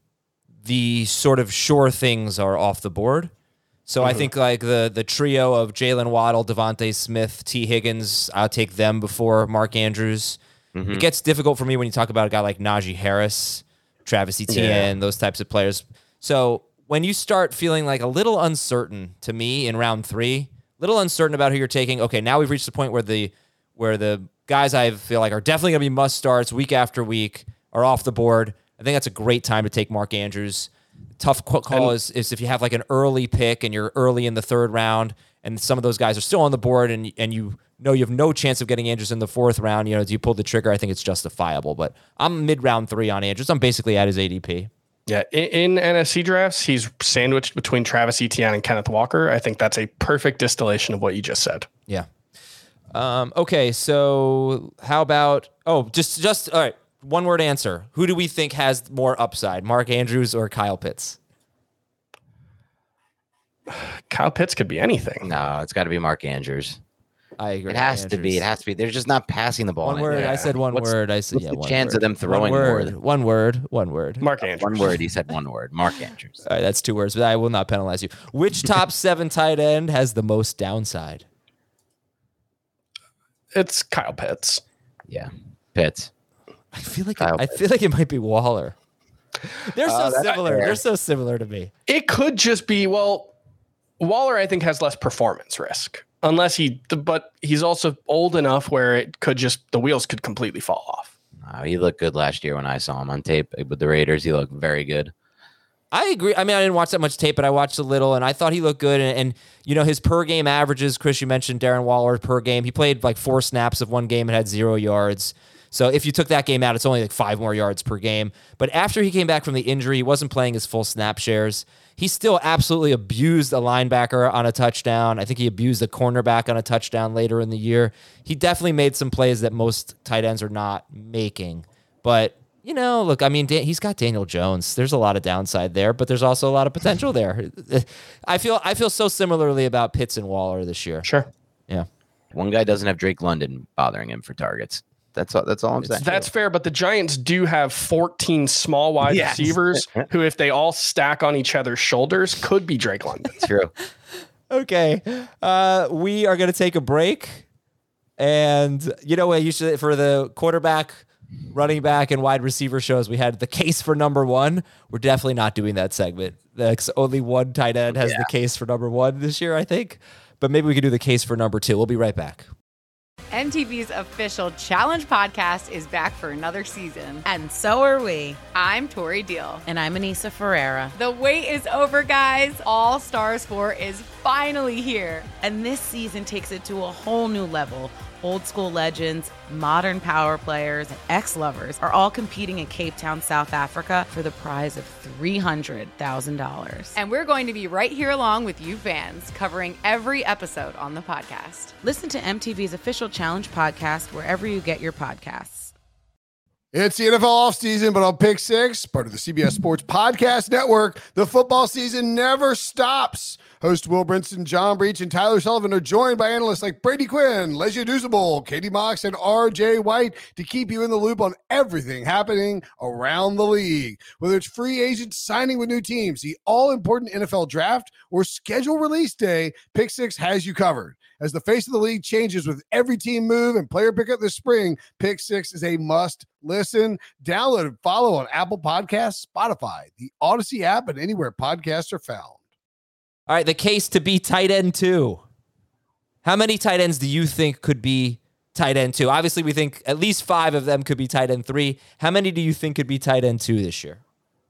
the sort of sure things are off the board. So I think like the the trio of Jalen Waddle, Devontae Smith, T. Higgins, I'll take them before Mark Andrews. Mhm. It gets difficult for me when you talk about a guy like Najee Harris, Travis Etienne, those types of players. So when you start feeling like a little uncertain to me in round three, little uncertain about who you're taking, okay, now we've reached the point where the where the guys I feel like are definitely going to be must starts week after week are off the board. I think that's a great time to take Mark Andrews. Tough qu- call And- is, is if you have like an early pick and you're early in the third round and some of those guys are still on the board and and you know you have no chance of getting Andrews in the fourth round, you know, do you pull the trigger? I think it's justifiable. But I'm mid-round three on Andrews. I'm basically at his A D P. Yeah, in, in N F C drafts, he's sandwiched between Travis Etienne and Kenneth Walker. I think that's a perfect distillation of what you just said. Yeah. Um, okay, so how about oh, just just all right. one word answer. Who do we think has more upside, Mark Andrews or Kyle Pitts? Kyle Pitts could be anything. No, it's got to be Mark Andrews. I agree. It has Andrews. to be. It has to be. They're just not passing the ball. One word. Yeah. I said one what's, word. I said what's yeah. the one chance word. of them throwing one more? word. Than, one word. One word. Mark Andrews. One word. He said one word. Mark Andrews. All right, that's two words, but I will not penalize you. Which top seven tight end has the most downside? It's Kyle Pitts. Yeah, Pitts. I feel like Kyle it, I Pitts. feel like it might be Waller. They're so Uh, that's similar. fair. They're so similar to me. It could just be, well, Waller, I think, has less performance risk. Unless he, but he's also old enough where it could just, the wheels could completely fall off. Uh, he looked good last year when I saw him on tape with the Raiders. He looked very good. I agree. I mean, I didn't watch that much tape, but I watched a little, and I thought he looked good. And, and you know, his per game averages, Chris, you mentioned Darren Waller per game. He played like four snaps of one game and had zero yards. So if you took that game out, it's only like five more yards per game. But after he came back from the injury, he wasn't playing his full snap shares. He still absolutely abused a linebacker on a touchdown. I think he abused a cornerback on a touchdown later in the year. He definitely made some plays that most tight ends are not making. But, you know, look, I mean, he's got Daniel Jones. There's a lot of downside there, but there's also a lot of potential there. I feel I feel so similarly about Pitts and Waller this year. Sure. Yeah. One guy doesn't have Drake London bothering him for targets. That's all. That's all I'm saying. That's fair, but the Giants do have fourteen small wide Yes. receivers who, if they all stack on each other's shoulders, could be Drake London. True. Okay. Uh, we are going to take a break. And, you know what, you should, for the quarterback, running back, and wide receiver shows, we had the case for number one. We're definitely not doing that segment. That's only one tight end has Yeah. the case for number one this year, I think. But maybe we could do the case for number two. We'll be right back. M T V's official Challenge podcast is back for another season. And so are we. I'm Tori Deal. And I'm Anissa Ferreira. The wait is over, guys. All Stars four is finally here. And this season takes it to a whole new level. Old school legends, modern power players, and ex-lovers are all competing in Cape Town, South Africa for the prize of three hundred thousand dollars. And we're going to be right here along with you fans, covering every episode on the podcast. Listen to M T V's official Challenge podcast wherever you get your podcasts. It's the N F L offseason, but on Pick Six, part of the C B S Sports Podcast Network, the football season never stops. Host Will Brinson, John Breach, and Tyler Sullivan are joined by analysts like Brady Quinn, Lesia Dusable, Katie Mox, and R J White to keep you in the loop on everything happening around the league. Whether it's free agents signing with new teams, the all-important N F L draft, or schedule release day, Pick Six has you covered. As the face of the league changes with every team move and player pickup this spring, Pick Six is a must listen. Download and follow on Apple Podcasts, Spotify, the Odyssey app, and anywhere podcasts are found. All right, the case to be tight end two. How many tight ends do you think could be tight end two? Obviously, we think at least five of them could be tight end three. How many do you think could be tight end two this year?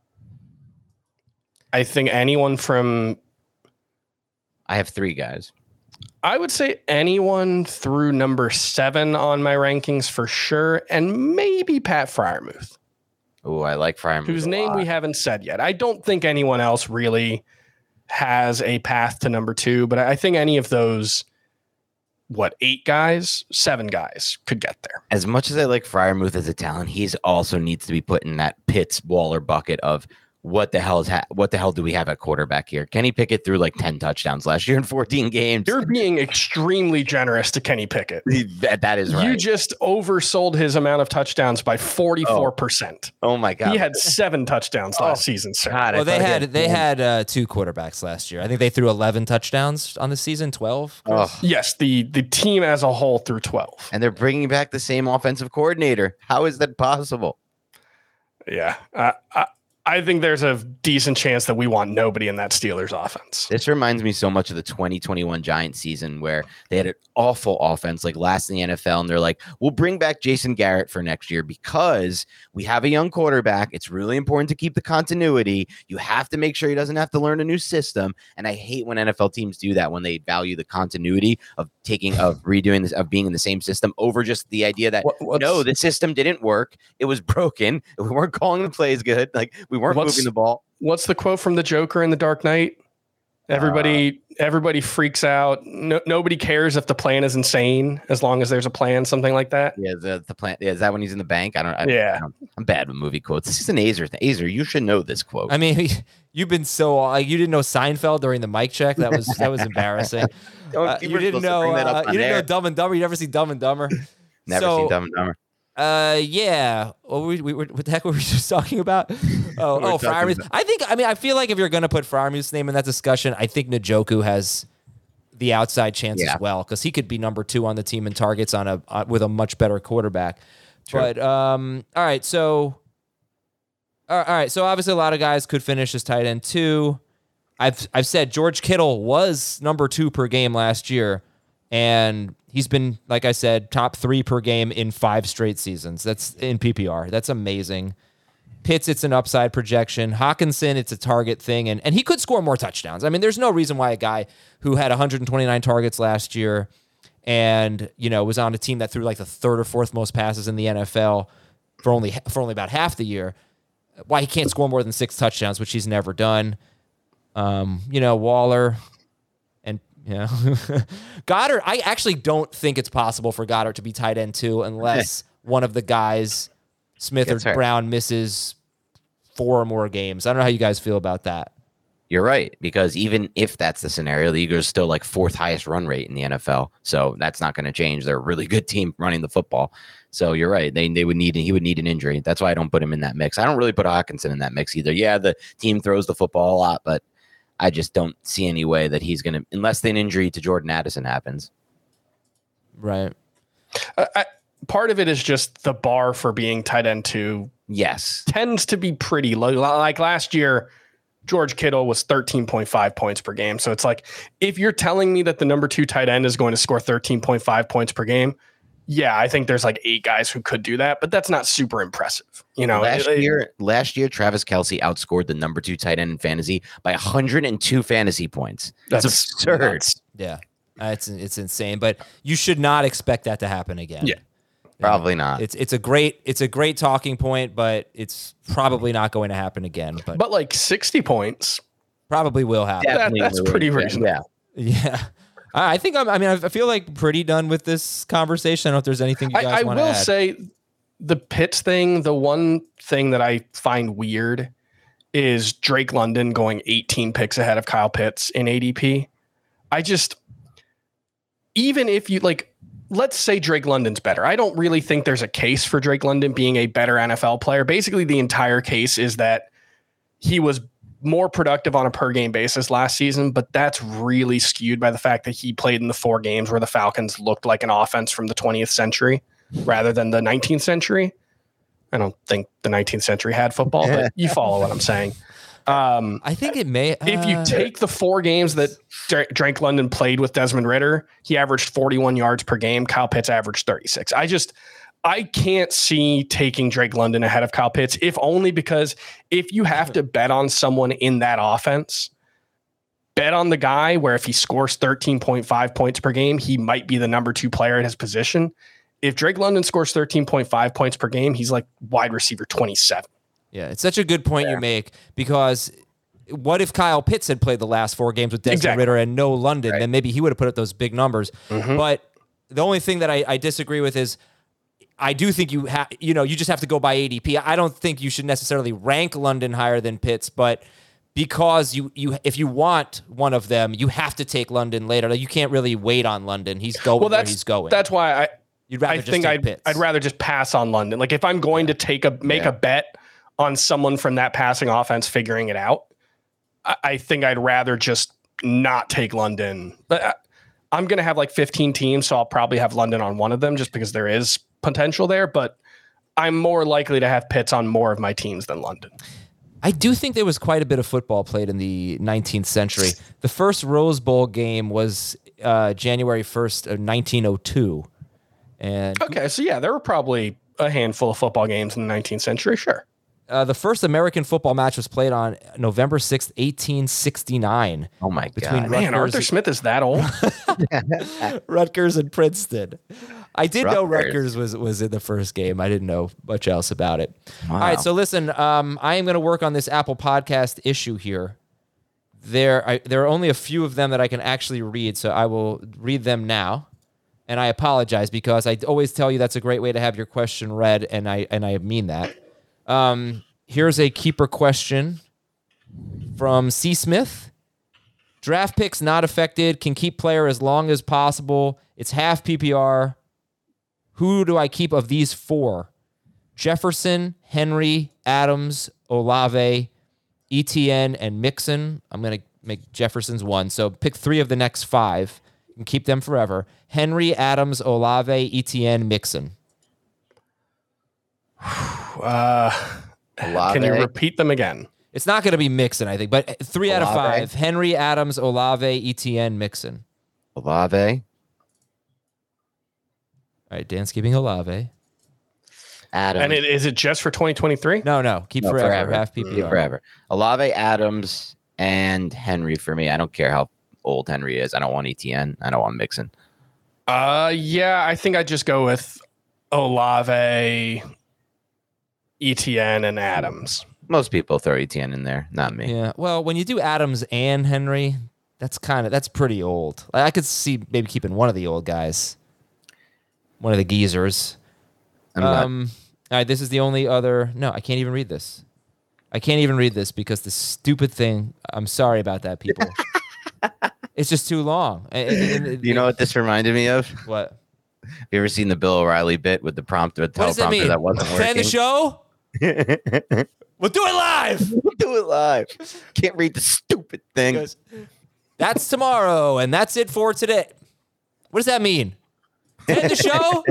I think anyone from, I have three guys. I would say anyone through number seven on my rankings for sure, and maybe Pat Freiermuth. Oh, I like Freiermuth. Whose a name lot. we haven't said yet. I don't think anyone else really has a path to number two, but I think any of those, what, eight guys, seven guys could get there. As much as I like Freiermuth as a talent, he's also needs to be put in that Pitts Waller bucket of what the hell is ha- what the hell do we have at quarterback here? Kenny Pickett threw like ten touchdowns last year in fourteen games. You're being extremely generous to Kenny Pickett. that, that is right. You just oversold his amount of touchdowns by forty-four percent. Oh my God. He had seven touchdowns Oh, last season, sir. God, I Well, they thought he had they had uh, two quarterbacks last year. I think they threw eleven touchdowns on the season, twelve. Oh. Yes, the, the team as a whole threw twelve. And they're bringing back the same offensive coordinator. How is that possible? Yeah. Uh, I, I think there's a decent chance that we want nobody in that Steelers offense. This reminds me so much of the twenty twenty-one Giants season where they had an awful offense, like last in the N F L. And they're like, we'll bring back Jason Garrett for next year because we have a young quarterback. It's really important to keep the continuity. You have to make sure he doesn't have to learn a new system. And I hate when N F L teams do that, when they value the continuity of taking, of redoing this, of being in the same system over just the idea that, What, no, the system didn't work. It was broken. We weren't calling the plays good. Like we weren't What's- moving the ball. What's the quote from the Joker in The Dark Knight? Everybody, uh, everybody freaks out. No, nobody cares if the plan is insane as long as there's a plan, something like that. Yeah, the the plan. Yeah, is that when he's in the bank? I don't. I, yeah, I don't, I'm bad with movie quotes. This is an Azer thing. Azer, you should know this quote. I mean, you've been so like you didn't know Seinfeld during the mic check. That was that was embarrassing. Uh, you didn't know. Uh, you didn't know Dumb and Dumber. You never see Dumb and Dumber. Never so, seen Dumb and Dumber. Uh, yeah. What, we, we, what the heck were we just talking about? Oh, oh, Freiermuth. I think. I mean, I feel like if you're gonna put Freiermuth's name in that discussion, I think Njoku has the outside chance yeah. as well because he could be number two on the team in targets on a uh, with a much better quarterback. True. But um, all right. So, all right. So obviously, a lot of guys could finish as tight end two. I've I've said George Kittle was number two per game last year, and he's been, like I said, top three per game in five straight seasons. That's in P P R. That's amazing. Pitts, it's an upside projection. Hawkinson, it's a target thing, and and he could score more touchdowns. I mean, there's no reason why a guy who had one hundred twenty-nine targets last year and you know was on a team that threw like the third or fourth most passes in the N F L for only for only about half the year, why he can't score more than six touchdowns, which he's never done. Um, you know, Waller and, you know, Goddard. I actually don't think it's possible for Goddard to be tight end two unless one of the guys, Smith or hurt. Brown, misses four or more games. I don't know how you guys feel about that. You're right, because even if that's the scenario, the Eagles are still like fourth highest run rate in the N F L. So that's not going to change. They're a really good team running the football. So you're right. They they would need he would need an injury. That's why I don't put him in that mix. I don't really put Hawkinson in that mix either. Yeah, the team throws the football a lot, but I just don't see any way that he's going to, unless an injury to Jordan Addison happens. Right. Uh, I, part of it is just the bar for being tight end two. Yes. Tends to be pretty low. Like last year, George Kittle was thirteen point five points per game. So it's like, if you're telling me that the number two tight end is going to score thirteen point five points per game, yeah, I think there's like eight guys who could do that, but that's not super impressive. You know, last it, year, it, last year, Travis Kelce outscored the number two tight end in fantasy by one hundred two fantasy points. That's, that's absurd. Nuts. Yeah, uh, it's it's insane. But you should not expect that to happen again. Yeah, probably not. It's it's a great it's a great talking point, but it's probably not going to happen again. But but like sixty points probably will happen. That, that's pretty reasonable. Yeah, yeah. I think I'm, I mean, I feel like pretty done with this conversation. I don't know if there's anything you guys want to add. I will say the Pitts thing, the one thing that I find weird is Drake London going eighteen picks ahead of Kyle Pitts in A D P. I just, even if you like, let's say Drake London's better. I don't really think there's a case for Drake London being a better N F L player. Basically, the entire case is that he was more productive on a per game basis last season, but that's really skewed by the fact that he played in the four games where the Falcons looked like an offense from the twentieth century rather than the nineteenth century. I don't think the nineteenth century had football, but you follow what I'm saying. Um, I think it may. Uh, if you take the four games that Drake London played with Desmond Ridder, he averaged forty-one yards per game. Kyle Pitts averaged thirty-six. I just, I can't see taking Drake London ahead of Kyle Pitts, if only because if you have to bet on someone in that offense, bet on the guy where if he scores thirteen point five points per game, he might be the number two player at his position. If Drake London scores thirteen point five points per game, he's like wide receiver twenty-seven. Yeah, it's such a good point yeah. you make, because what if Kyle Pitts had played the last four games with Desmond exactly. Ridder and no London? Right. Then maybe he would have put up those big numbers. Mm-hmm. But the only thing that I, I disagree with is I do think you have, you know, you just have to go by A D P. I don't think you should necessarily rank London higher than Pitts, but because you, you, if you want one of them, you have to take London later. Like, you can't really wait on London. He's going well, where he's going. That's why I, You'd rather I just think take I'd, Pitts. I'd rather just pass on London. Like if I'm going to take a, make yeah. a bet on someone from that passing offense figuring it out, I, I think I'd rather just not take London. But I, I'm going to have like fifteen teams, so I'll probably have London on one of them just because there is potential there. But I'm more likely to have Pitts on more of my teams than London. I do think there was quite a bit of football played in the nineteenth century. The first Rose Bowl game was uh, January first of nineteen oh two. And okay, so yeah, there were probably a handful of football games in the nineteenth century, sure. Uh, the first American football match was played on November sixth, eighteen sixty-nine. Oh my between God. Man, Rutgers Arthur Smith is that old? Rutgers and Princeton. I did Rutgers. know Rutgers was, was in the first game. I didn't know much else about it. Wow. All right, so listen, um, I am going to work on this Apple Podcast issue here. There, I, there are only a few of them that I can actually read, so I will read them now. And I apologize because I always tell you that's a great way to have your question read, and I and I mean that. Um, here's a keeper question from C. Smith. Draft picks not affected. Can keep player as long as possible. It's half P P R. Who do I keep of these four? Jefferson, Henry, Adams, Olave, Etienne, and Mixon. I'm going to make Jefferson's one. So pick three of the next five and keep them forever. Henry, Adams, Olave, Etienne, Mixon. Uh, can you repeat them again? It's not going to be Mixon, I think, but three Olave. out of five. Henry, Adams, Olave, Etienne, Mixon. Olave. All right, Dan's keeping Olave. Adams. And it, is it just for twenty twenty-three? No, no. Keep No, forever. forever. Half P P R. Keep forever. Olave, Adams, and Henry for me. I don't care how old Henry is. I don't want Etienne. I don't want Mixon. Uh, yeah, I think I just go with Olave, Etienne, and Adams. Most people throw Etienne in there, not me. Yeah. Well, when you do Adams and Henry, that's kind of that's pretty old. Like, I could see maybe keeping one of the old guys, one of the geezers. I'm not- Um. All right. This is the only other. No, I can't even read this. I can't even read this because the stupid thing. I'm sorry about that, people. It's just too long. And- and- and- you know what this reminded me of? What? Have you ever seen the Bill O'Reilly bit with the prompter, the What does that teleprompter mean? that wasn't To working? end the show? We'll do it live. We'll do it live. Can't read the stupid thing. Goes, that's tomorrow, and that's it for today. What does that mean? To end the show?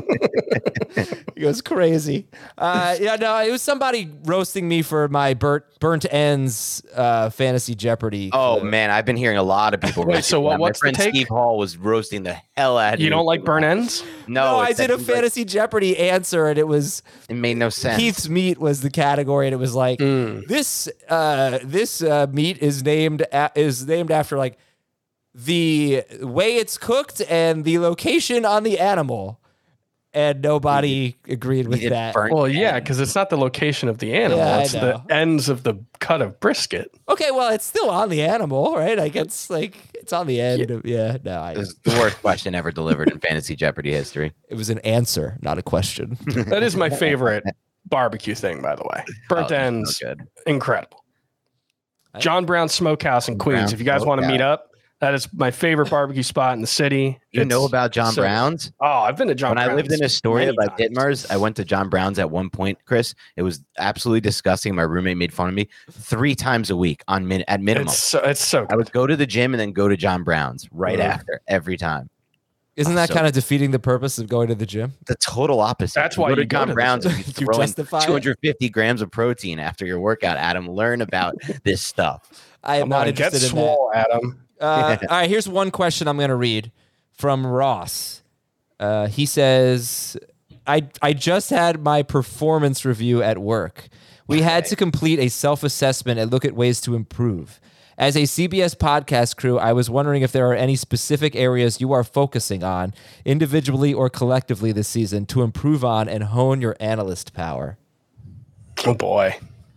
He goes crazy. Uh, yeah, no, it was somebody roasting me for my burnt, burnt ends uh, fantasy Jeopardy. Oh clip. man, I've been hearing a lot of people. Wait, roasting so what- that. what's the My friend take? Steve Hall was roasting the hell out of You don't like burn ends? No, No, I it's did a that he's like- fantasy Jeopardy answer, and it was it made no sense. Keith's meat was the category, and it was like this. Uh, this uh, meat is named a- is named after like the way it's cooked and the location on the animal, and nobody agreed with did that. burnt Well, yeah, end. because it's not the location of the animal; Yeah, I it's know. the ends of the cut of brisket. Okay, well, it's still on the animal, right? Like it's like it's on the end. Of, yeah, no, I, This is the worst question ever delivered in fantasy Jeopardy history. it was an answer, not a question. That is my favorite barbecue thing, by the way. Burnt Oh, ends, so good. incredible. John Brown Smokehouse in Queens. Brown If you guys want to meet Smokehouse. up, that is my favorite barbecue spot in the city. You know It's about John so- Brown's? Oh, I've been to John When I lived Brown's in Astoria many by times. Ditmars, I went to John Brown's at one point, Chris. It was absolutely disgusting. My roommate made fun of me three times a week on min- at minimum. It's so, it's so I would go to the gym and then go to John Brown's right Mhm. after every time. Isn't that So- kind of defeating the purpose of going to the gym? The total opposite. That's You why go to you go John to the Brown's and gym. you You throw in justify it? two hundred fifty grams of protein after your workout. Adam, learn about this stuff. I am Come not on, get interested in that. swole, Adam. Uh, all right, here's one question I'm going to read from Ross. Uh, he says, I, I just had my performance review at work. We had to complete a self-assessment and look at ways to improve. As a C B S podcast crew, I was wondering if there are any specific areas you are focusing on, individually or collectively this season, to improve on and hone your analyst power. Oh boy.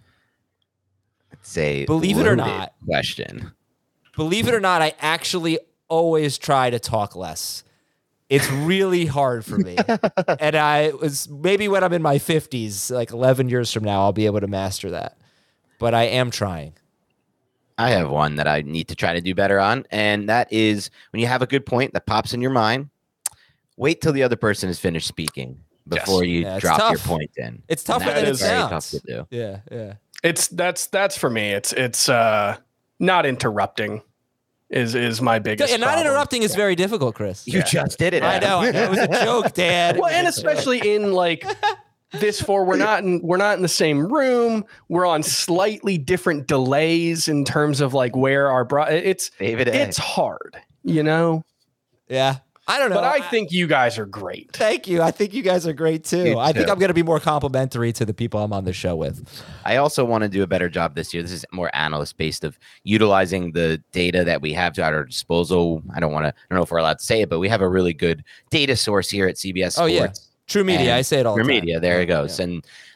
It's a Believe it or loaded not. question. Believe it or not, I actually always try to talk less. It's really hard for me. And I was maybe when I'm in my fifties, like eleven years from now, I'll be able to master that. But I am trying. I have one that I need to try to do better on, and that is when you have a good point that pops in your mind, wait till the other person is finished speaking before you Yeah, it's drop your tough. point in. It's tougher And that than it is very tough sounds. to do. Yeah, yeah. It's that's that's for me. It's it's uh not interrupting is is my biggest. And not problem. interrupting is very difficult, Chris. You just did it. I Adam. know, I know. It was a joke, Dad. Well, and especially in like this four, we're not in we're not in the same room. We're on slightly different delays in terms of like where our bro. It's David A. it's hard, you know. Yeah. I don't know. But I think you guys are great. Thank you. I think you guys are great too. You I think too. I'm going to be more complimentary to the people I'm on the show with. I also want to do a better job this year. This is more analyst based of utilizing the data that we have at our disposal. I don't want to, I don't know if we're allowed to say it, but we have a really good data source here at C B S Oh, Sports. yeah. True Media. And I say it all the True time. Media. There it goes. Yeah. And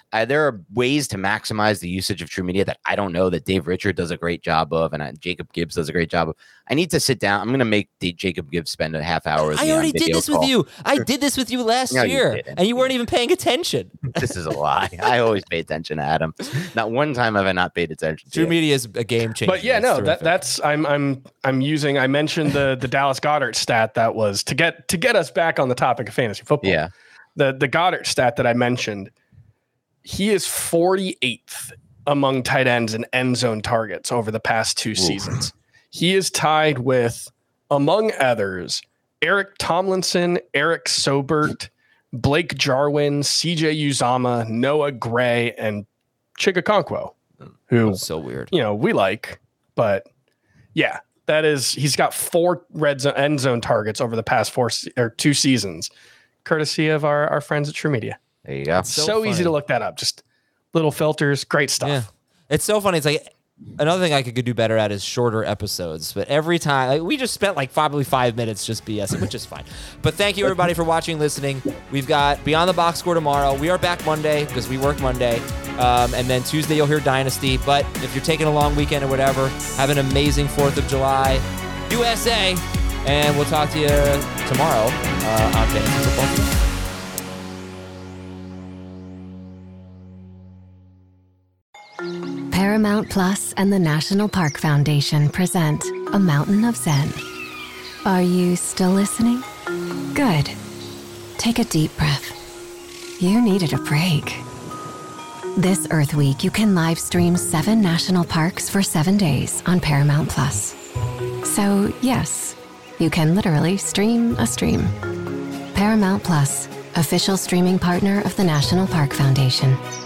Uh, there are ways to maximize the usage of True Media that I don't know that Dave Richard does a great job of, and uh, Jacob Gibbs does a great job of. I need to sit down. I'm going to make the Jacob Gibbs spend a half hour. I already did this call. with you. I did this with you last No, year, you and you weren't even paying attention. This is a lie. I always pay attention to Adam. Not one time have I not paid attention. True to Media is a game changer. But yeah, It's no, terrific. that that's I'm I'm I'm using. I mentioned the the Dallas Goedert stat that was to get to get us back on the topic of fantasy football. Yeah, the the Goddard stat that I mentioned. He is forty-eighth among tight ends and end zone targets over the past two Ooh. seasons. He is tied with, among others, Eric Tomlinson, Eric Sobert, Blake Jarwin, C J Uzama, Noah Gray, and Chigakonkwo, who That's so weird. You know, we like, but yeah, that is he's got four red zone end zone targets over the past four or two seasons, courtesy of our, our friends at True Media. There you go. So, so easy to look that up. Just little filters, great stuff. Yeah. It's so funny. It's like another thing I could do better at is shorter episodes. But every time, like, we just spent like probably five minutes just BSing, which is fine. But thank you everybody for watching, listening. We've got Beyond the Box Score tomorrow. We are back Monday because we work Monday. Um, and then Tuesday you'll hear Dynasty. But if you're taking a long weekend or whatever, have an amazing fourth of July. U S A. And we'll talk to you tomorrow uh, on Fantasy Football. Paramount Plus and the National Park Foundation present A Mountain of Zen. Are you still listening? Good. Take a deep breath. You needed a break. This Earth Week, you can live stream seven national parks for seven days on Paramount Plus. So, yes, you can literally stream a stream. Paramount Plus, official streaming partner of the National Park Foundation.